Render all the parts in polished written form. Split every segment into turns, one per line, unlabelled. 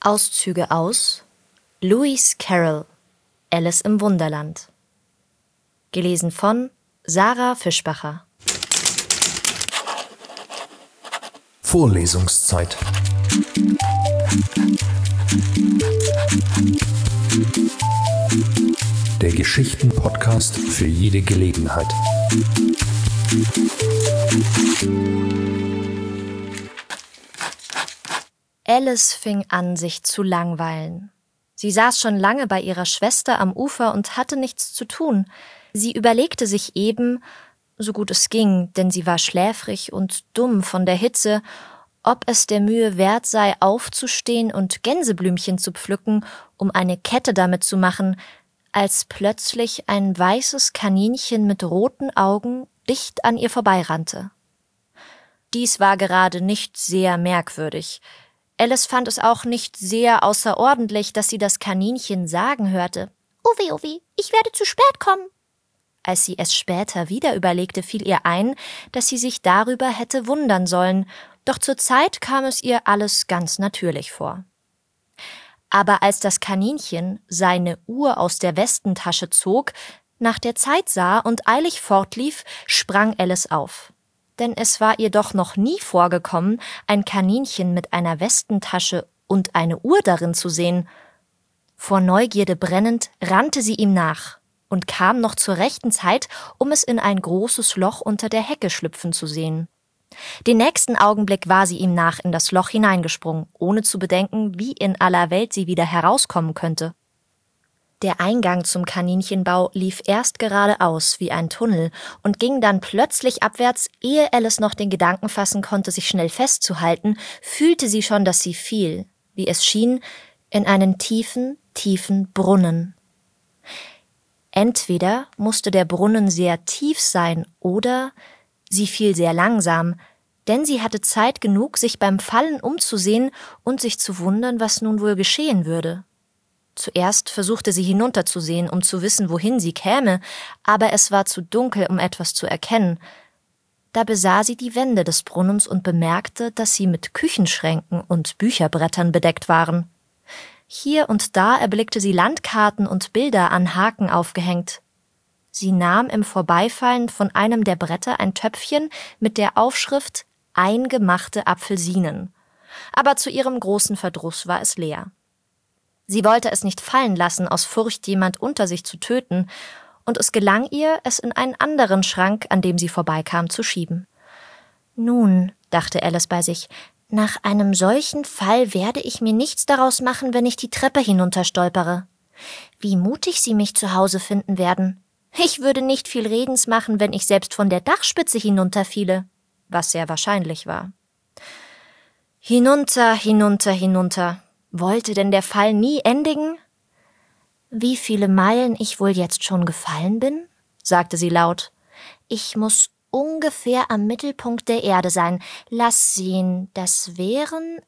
Auszüge aus Lewis Carroll, Alice im Wunderland. Gelesen von Sarah Fischbacher.
Vorlesungszeit. Der Geschichten-Podcast für jede Gelegenheit.
Alice fing an, sich zu langweilen. Sie saß schon lange bei ihrer Schwester am Ufer und hatte nichts zu tun. Sie überlegte sich eben, so gut es ging, denn sie war schläfrig und dumm von der Hitze, ob es der Mühe wert sei, aufzustehen und Gänseblümchen zu pflücken, um eine Kette damit zu machen, als plötzlich ein weißes Kaninchen mit roten Augen dicht an ihr vorbeirannte. Dies war gerade nicht sehr merkwürdig. Alice fand es auch nicht sehr außerordentlich, dass sie das Kaninchen sagen hörte: »Uwi, Uwi, ich werde zu spät kommen.« Als sie es später wieder überlegte, fiel ihr ein, dass sie sich darüber hätte wundern sollen, doch zur Zeit kam es ihr alles ganz natürlich vor. Aber als das Kaninchen seine Uhr aus der Westentasche zog, nach der Zeit sah und eilig fortlief, sprang Alice auf. Denn es war ihr doch noch nie vorgekommen, ein Kaninchen mit einer Westentasche und eine Uhr darin zu sehen. Vor Neugierde brennend rannte sie ihm nach und kam noch zur rechten Zeit, um es in ein großes Loch unter der Hecke schlüpfen zu sehen. Den nächsten Augenblick war sie ihm nach in das Loch hineingesprungen, ohne zu bedenken, wie in aller Welt sie wieder herauskommen könnte. Der Eingang zum Kaninchenbau lief erst geradeaus wie ein Tunnel und ging dann plötzlich abwärts. Ehe Alice noch den Gedanken fassen konnte, sich schnell festzuhalten, fühlte sie schon, dass sie fiel, wie es schien, in einen tiefen, tiefen Brunnen. Entweder musste der Brunnen sehr tief sein oder sie fiel sehr langsam, denn sie hatte Zeit genug, sich beim Fallen umzusehen und sich zu wundern, was nun wohl geschehen würde. Zuerst versuchte sie hinunterzusehen, um zu wissen, wohin sie käme, aber es war zu dunkel, um etwas zu erkennen. Da besah sie die Wände des Brunnens und bemerkte, dass sie mit Küchenschränken und Bücherbrettern bedeckt waren. Hier und da erblickte sie Landkarten und Bilder an Haken aufgehängt. Sie nahm im Vorbeifallen von einem der Bretter ein Töpfchen mit der Aufschrift »Eingemachte Apfelsinen«. Aber zu ihrem großen Verdruss war es leer. Sie wollte es nicht fallen lassen, aus Furcht, jemand unter sich zu töten, und es gelang ihr, es in einen anderen Schrank, an dem sie vorbeikam, zu schieben. »Nun«, dachte Alice bei sich, »nach einem solchen Fall werde ich mir nichts daraus machen, wenn ich die Treppe hinunterstolpere. Wie mutig sie mich zu Hause finden werden. Ich würde nicht viel Redens machen, wenn ich selbst von der Dachspitze hinunterfiele«, was sehr wahrscheinlich war. Hinunter, hinunter, hinunter. Wollte denn der Fall nie endigen? »Wie viele Meilen ich wohl jetzt schon gefallen bin?«, sagte sie laut. »Ich muss ungefähr am Mittelpunkt der Erde sein. Lass sehen, das wären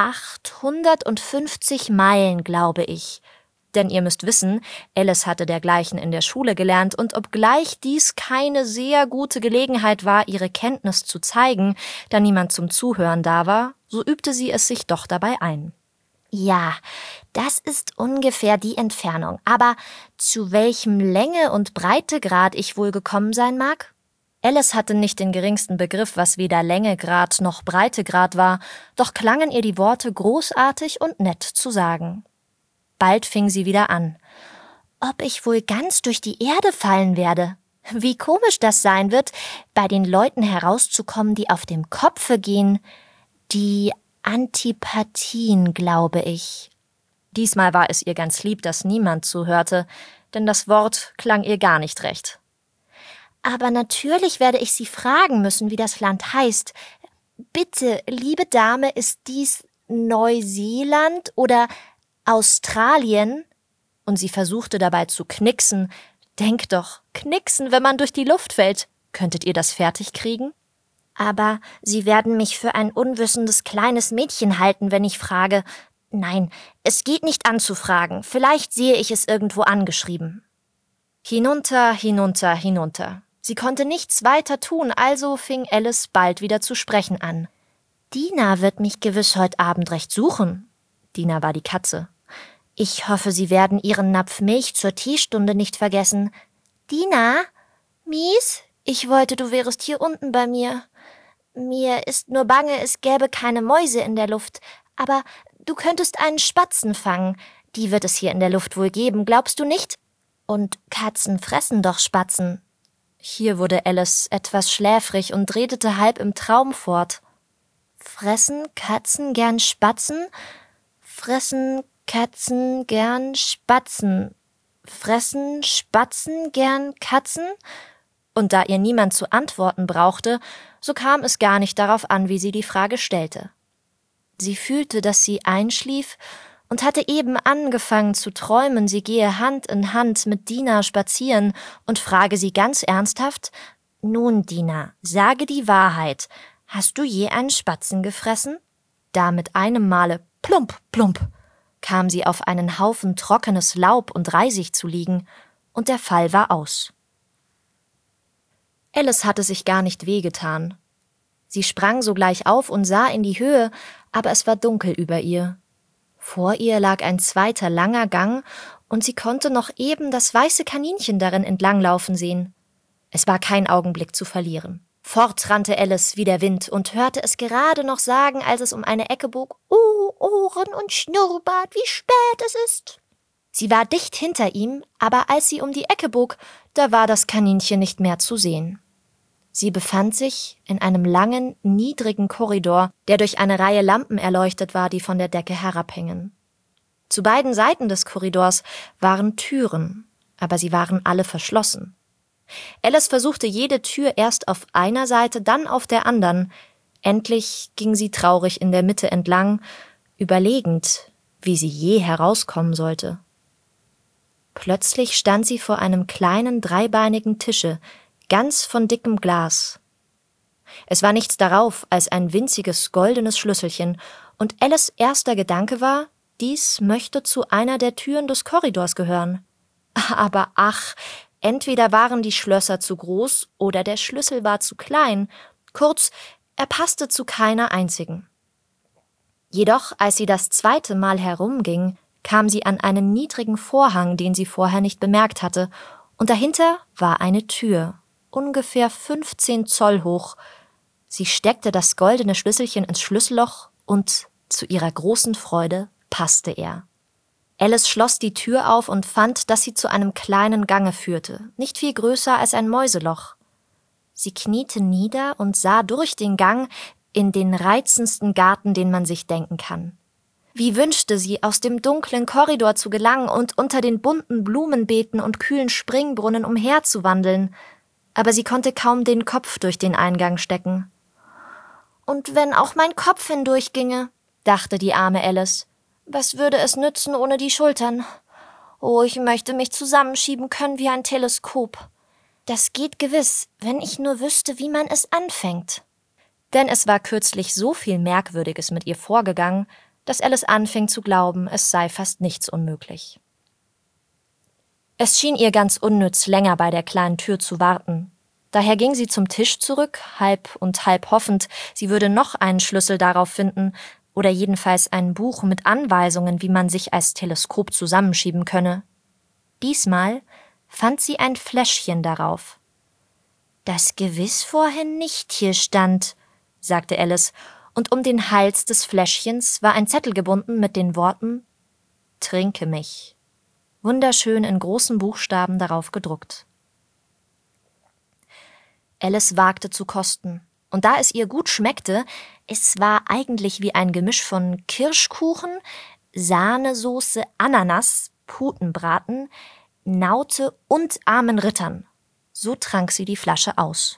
850 Meilen, glaube ich.« Denn ihr müsst wissen, Alice hatte dergleichen in der Schule gelernt, und obgleich dies keine sehr gute Gelegenheit war, ihre Kenntnis zu zeigen, da niemand zum Zuhören da war, so übte sie es sich doch dabei ein. »Ja, das ist ungefähr die Entfernung, aber zu welchem Länge- und Breitegrad ich wohl gekommen sein mag?« Alice hatte nicht den geringsten Begriff, was weder Längegrad noch Breitegrad war, doch klangen ihr die Worte großartig und nett zu sagen. Bald fing sie wieder an. »Ob ich wohl ganz durch die Erde fallen werde? Wie komisch das sein wird, bei den Leuten herauszukommen, die auf dem Kopfe gehen. Die Antipathien, glaube ich.« Diesmal war es ihr ganz lieb, dass niemand zuhörte, denn das Wort klang ihr gar nicht recht. »Aber natürlich werde ich Sie fragen müssen, wie das Land heißt. Bitte, liebe Dame, ist dies Neuseeland oder Australien?« Und sie versuchte dabei zu knicksen. Denk doch, knicksen, wenn man durch die Luft fällt. Könntet ihr das fertig kriegen? »Aber Sie werden mich für ein unwissendes kleines Mädchen halten, wenn ich frage. Nein, es geht nicht an zu fragen. Vielleicht sehe ich es irgendwo angeschrieben.« Hinunter, hinunter, hinunter. Sie konnte nichts weiter tun, also fing Alice bald wieder zu sprechen an. »Dina wird mich gewiss heute Abend recht suchen.« Dina war die Katze. »Ich hoffe, Sie werden Ihren Napf Milch zur Teestunde nicht vergessen.« »Dina? Mies? Ich wollte, du wärest hier unten bei mir. Mir ist nur bange, es gäbe keine Mäuse in der Luft. Aber du könntest einen Spatzen fangen. Die wird es hier in der Luft wohl geben, glaubst du nicht? Und Katzen fressen doch Spatzen.« Hier wurde Alice etwas schläfrig und redete halb im Traum fort. »Fressen Katzen gern Spatzen? Fressen Katzen gern Spatzen? Fressen Spatzen gern Katzen?« Und da ihr niemand zu antworten brauchte, so kam es gar nicht darauf an, wie sie die Frage stellte. Sie fühlte, dass sie einschlief und hatte eben angefangen zu träumen, sie gehe Hand in Hand mit Dina spazieren und frage sie ganz ernsthaft: »Nun, Dina, sage die Wahrheit. Hast du je einen Spatzen gefressen?« Da mit einem Male plump, plump kam sie auf einen Haufen trockenes Laub und Reisig zu liegen, und der Fall war aus. Alice hatte sich gar nicht wehgetan. Sie sprang sogleich auf und sah in die Höhe, aber es war dunkel über ihr. Vor ihr lag ein zweiter langer Gang, und sie konnte noch eben das weiße Kaninchen darin entlanglaufen sehen. Es war kein Augenblick zu verlieren. Fort rannte Alice wie der Wind und hörte es gerade noch sagen, als es um eine Ecke bog: »Oh, Ohren und Schnurrbart, wie spät es ist!« Sie war dicht hinter ihm, aber als sie um die Ecke bog, da war das Kaninchen nicht mehr zu sehen. Sie befand sich in einem langen, niedrigen Korridor, der durch eine Reihe Lampen erleuchtet war, die von der Decke herabhingen. Zu beiden Seiten des Korridors waren Türen, aber sie waren alle verschlossen. Alice versuchte jede Tür erst auf einer Seite, dann auf der anderen. Endlich ging sie traurig in der Mitte entlang, überlegend, wie sie je herauskommen sollte. Plötzlich stand sie vor einem kleinen, dreibeinigen Tische, ganz von dickem Glas. Es war nichts darauf als ein winziges, goldenes Schlüsselchen, und Alice' erster Gedanke war, dies möchte zu einer der Türen des Korridors gehören. Aber ach, entweder waren die Schlösser zu groß oder der Schlüssel war zu klein, kurz, er passte zu keiner einzigen. Jedoch, als sie das zweite Mal herumging, kam sie an einen niedrigen Vorhang, den sie vorher nicht bemerkt hatte, und dahinter war eine Tür, ungefähr 15 Zoll hoch. Sie steckte das goldene Schlüsselchen ins Schlüsselloch und, zu ihrer großen Freude, passte er. Alice schloss die Tür auf und fand, dass sie zu einem kleinen Gange führte, nicht viel größer als ein Mäuseloch. Sie kniete nieder und sah durch den Gang in den reizendsten Garten, den man sich denken kann. Wie wünschte sie, aus dem dunklen Korridor zu gelangen und unter den bunten Blumenbeeten und kühlen Springbrunnen umherzuwandeln, aber sie konnte kaum den Kopf durch den Eingang stecken. »Und wenn auch mein Kopf hindurchginge«, dachte die arme Alice, »was würde es nützen ohne die Schultern? Oh, ich möchte mich zusammenschieben können wie ein Teleskop. Das geht gewiss, wenn ich nur wüsste, wie man es anfängt.« Denn es war kürzlich so viel Merkwürdiges mit ihr vorgegangen, dass Alice anfing zu glauben, es sei fast nichts unmöglich. Es schien ihr ganz unnütz, länger bei der kleinen Tür zu warten. Daher ging sie zum Tisch zurück, halb und halb hoffend, sie würde noch einen Schlüssel darauf finden oder jedenfalls ein Buch mit Anweisungen, wie man sich als Teleskop zusammenschieben könne. Diesmal fand sie ein Fläschchen darauf. »Das gewiss vorhin nicht hier stand«, sagte Alice, und um den Hals des Fläschchens war ein Zettel gebunden mit den Worten »Trinke mich«, wunderschön in großen Buchstaben darauf gedruckt. Alice wagte zu kosten, und da es ihr gut schmeckte, es war eigentlich wie ein Gemisch von Kirschkuchen, Sahnesoße, Ananas, Putenbraten, Naute und armen Rittern. So trank sie die Flasche aus.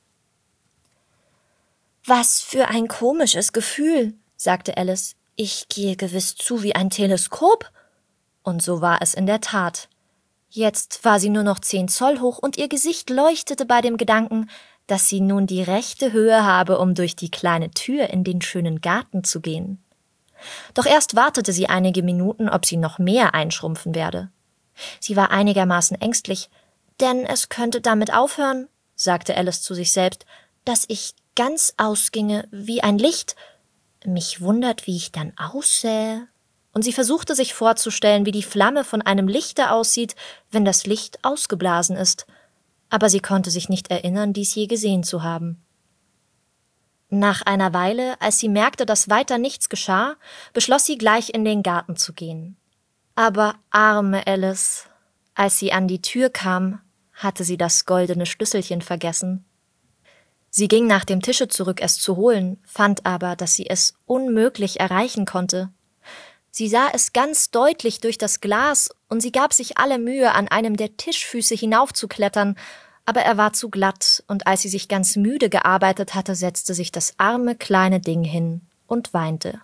»Was für ein komisches Gefühl«, sagte Alice. »Ich gehe gewiss zu wie ein Teleskop.« Und so war es in der Tat. Jetzt war sie nur noch 10 Zoll hoch und ihr Gesicht leuchtete bei dem Gedanken, dass sie nun die rechte Höhe habe, um durch die kleine Tür in den schönen Garten zu gehen. Doch erst wartete sie einige Minuten, ob sie noch mehr einschrumpfen werde. Sie war einigermaßen ängstlich, denn es könnte damit aufhören, sagte Alice zu sich selbst, dass ich ganz ausginge wie ein Licht. Mich wundert, wie ich dann aussähe. und sie versuchte sich vorzustellen, wie die Flamme von einem Lichte aussieht, wenn das Licht ausgeblasen ist, aber sie konnte sich nicht erinnern, dies je gesehen zu haben. Nach einer Weile, als sie merkte, dass weiter nichts geschah, beschloss sie, gleich in den Garten zu gehen. Aber arme Alice, als sie an die Tür kam, hatte sie das goldene Schlüsselchen vergessen. Sie ging nach dem Tische zurück, es zu holen, fand aber, dass sie es unmöglich erreichen konnte. Sie sah es ganz deutlich durch das Glas und sie gab sich alle Mühe, an einem der Tischfüße hinaufzuklettern, aber er war zu glatt, und als sie sich ganz müde gearbeitet hatte, setzte sich das arme kleine Ding hin und weinte.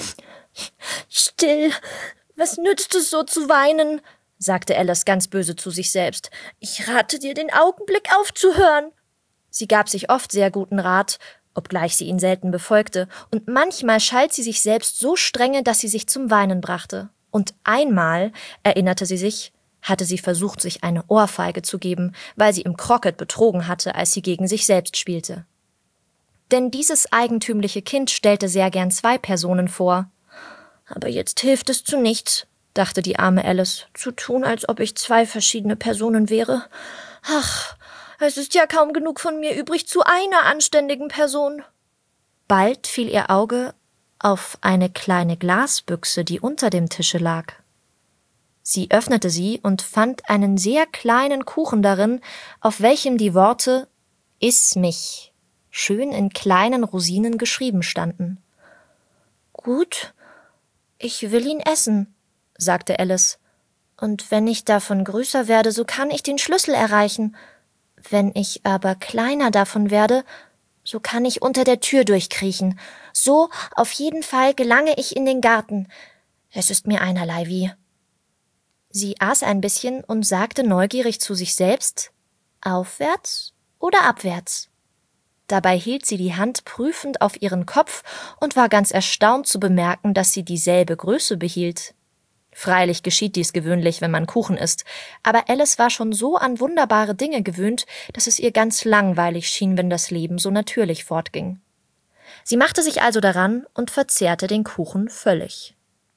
»Still, was nützt es so zu weinen?« sagte Alice ganz böse zu sich selbst. »Ich rate dir, den Augenblick aufzuhören.« Sie gab sich oft sehr guten Rat, obgleich sie ihn selten befolgte, und manchmal schalt sie sich selbst so strenge, dass sie sich zum Weinen brachte. Und einmal, erinnerte sie sich, hatte sie versucht, sich eine Ohrfeige zu geben, weil sie im Croquet betrogen hatte, als sie gegen sich selbst spielte. Denn dieses eigentümliche Kind stellte sehr gern 2 Personen vor. »Aber jetzt hilft es zu nichts«, dachte die arme Alice, »zu tun, als ob ich 2 verschiedene Personen wäre. Ach, es ist ja kaum genug von mir übrig zu einer anständigen Person.« Bald fiel ihr Auge auf eine kleine Glasbüchse, die unter dem Tische lag. Sie öffnete sie und fand einen sehr kleinen Kuchen darin, auf welchem die Worte »Iss mich« schön in kleinen Rosinen geschrieben standen. »Gut, ich will ihn essen«, sagte Alice. »Und wenn ich davon größer werde, so kann ich den Schlüssel erreichen. Wenn ich aber kleiner davon werde, so kann ich unter der Tür durchkriechen. So auf jeden Fall gelange ich in den Garten. Es ist mir einerlei wie.« Sie aß ein bisschen und sagte neugierig zu sich selbst, »Aufwärts oder abwärts?« Dabei hielt sie die Hand prüfend auf ihren Kopf und war ganz erstaunt zu bemerken, dass sie dieselbe Größe behielt. Freilich geschieht dies gewöhnlich, wenn man Kuchen isst, aber Alice war schon so an wunderbare Dinge gewöhnt, dass es ihr ganz langweilig schien, wenn das Leben so natürlich fortging. Sie machte sich also daran und verzehrte den Kuchen völlig.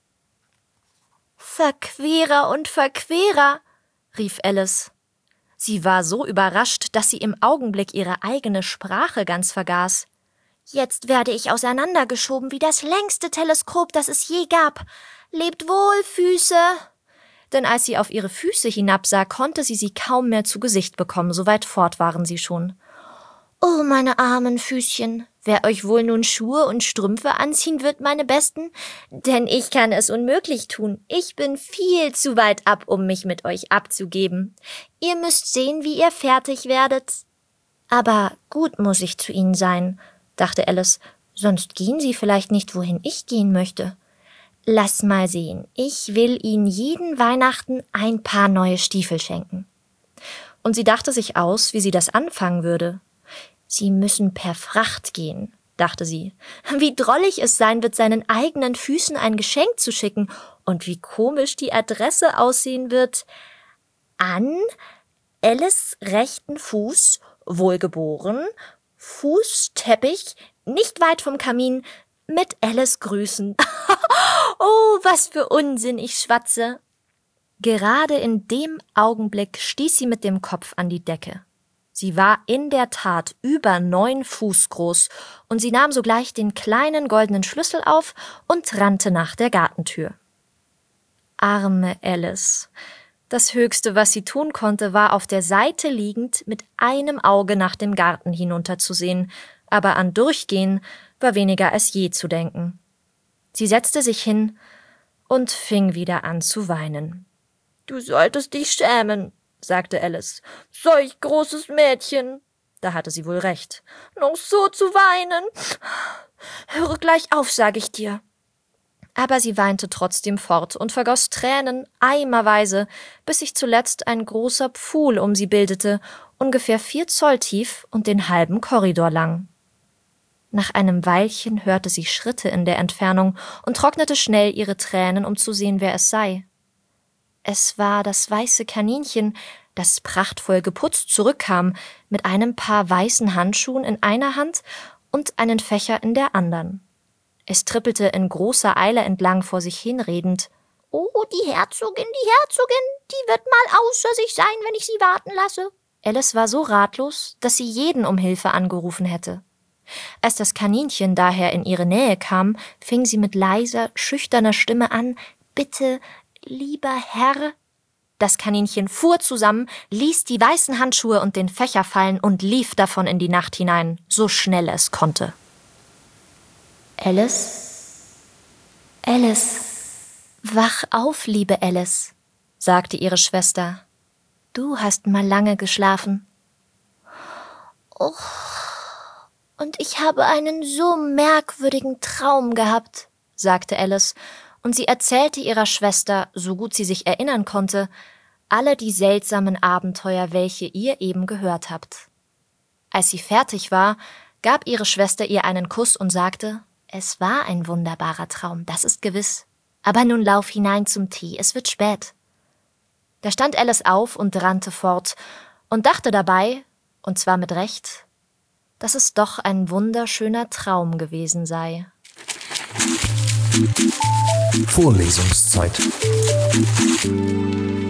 »Verquerer und Verquerer«, rief Alice. Sie war so überrascht, dass sie im Augenblick ihre eigene Sprache ganz vergaß. »Jetzt werde ich auseinandergeschoben wie das längste Teleskop, das es je gab. Lebt wohl, Füße!« Denn als sie auf ihre Füße hinabsah, konnte sie kaum mehr zu Gesicht bekommen, so weit fort waren sie schon. »Oh, meine armen Füßchen, wer euch wohl nun Schuhe und Strümpfe anziehen wird, meine Besten? Denn ich kann es unmöglich tun. Ich bin viel zu weit ab, um mich mit euch abzugeben. Ihr müsst sehen, wie ihr fertig werdet.« »Aber gut muss ich zu Ihnen sein«, dachte Alice, »sonst gehen Sie vielleicht nicht, wohin ich gehen möchte. Lass mal sehen, ich will Ihnen jeden Weihnachten ein paar neue Stiefel schenken.« Und sie dachte sich aus, wie sie das anfangen würde. »Sie müssen per Fracht gehen«, dachte sie. »Wie drollig es sein wird, seinen eigenen Füßen ein Geschenk zu schicken und wie komisch die Adresse aussehen wird. An Alice rechten Fuß, wohlgeboren, Fußteppich, nicht weit vom Kamin, mit Alice grüßen.« »Oh, was für Unsinn ich schwatze!« Gerade in dem Augenblick stieß sie mit dem Kopf an die Decke. Sie war in der Tat über 9 Fuß groß, und sie nahm sogleich den kleinen goldenen Schlüssel auf und rannte nach der Gartentür. Arme Alice! Das Höchste, was sie tun konnte, war auf der Seite liegend mit einem Auge nach dem Garten hinunterzusehen, aber an Durchgehen war weniger als je zu denken. Sie setzte sich hin und fing wieder an zu weinen. »Du solltest dich schämen«, sagte Alice. »Solch großes Mädchen.« Da hatte sie wohl recht. »Noch so zu weinen. Höre gleich auf, sage ich dir.« Aber sie weinte trotzdem fort und vergoss Tränen eimerweise, bis sich zuletzt ein großer Pfuhl um sie bildete, ungefähr 4 Zoll tief und den halben Korridor lang. Nach einem Weilchen hörte sie Schritte in der Entfernung und trocknete schnell ihre Tränen, um zu sehen, wer es sei. Es war das weiße Kaninchen, das prachtvoll geputzt zurückkam, mit einem Paar weißen Handschuhen in einer Hand und einen Fächer in der anderen. Es trippelte in großer Eile entlang vor sich hin, redend: »Oh, die Herzogin, die wird mal außer sich sein, wenn ich sie warten lasse.« Alice war so ratlos, dass sie jeden um Hilfe angerufen hätte. Als das Kaninchen daher in ihre Nähe kam, fing sie mit leiser, schüchterner Stimme an: »Bitte, lieber Herr.« Das Kaninchen fuhr zusammen, ließ die weißen Handschuhe und den Fächer fallen und lief davon in die Nacht hinein, so schnell es konnte. »Alice? Alice? Wach auf, liebe Alice«, sagte ihre Schwester. »Du hast mal lange geschlafen.« »Oh, und ich habe einen so merkwürdigen Traum gehabt«, sagte Alice, und sie erzählte ihrer Schwester, so gut sie sich erinnern konnte, alle die seltsamen Abenteuer, welche ihr eben gehört habt. Als sie fertig war, gab ihre Schwester ihr einen Kuss und sagte: »Es war ein wunderbarer Traum, das ist gewiss. Aber nun lauf hinein zum Tee, es wird spät.« Da stand Alice auf und rannte fort und dachte dabei, und zwar mit Recht, dass es doch ein wunderschöner Traum gewesen sei.
Vorlesungszeit.